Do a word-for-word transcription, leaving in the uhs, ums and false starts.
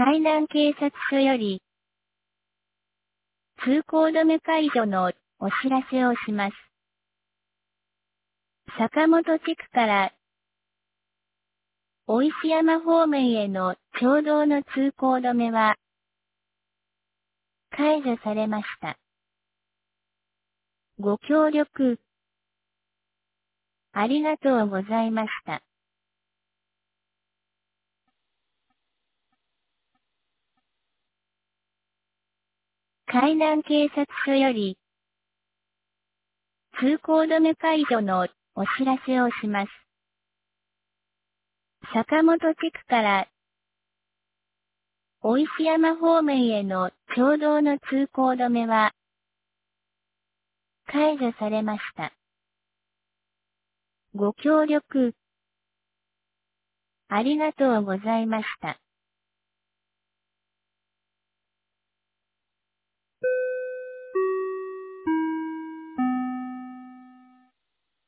海南警察署より、通行止め解除のお知らせをします。坂本地区から、大石山方面への町道の通行止めは、解除されました。ご協力、ありがとうございました。海南警察署より、通行止め解除のお知らせをします。坂本地区から、大石山方面への町道の通行止めは、解除されました。ご協力、ありがとうございました。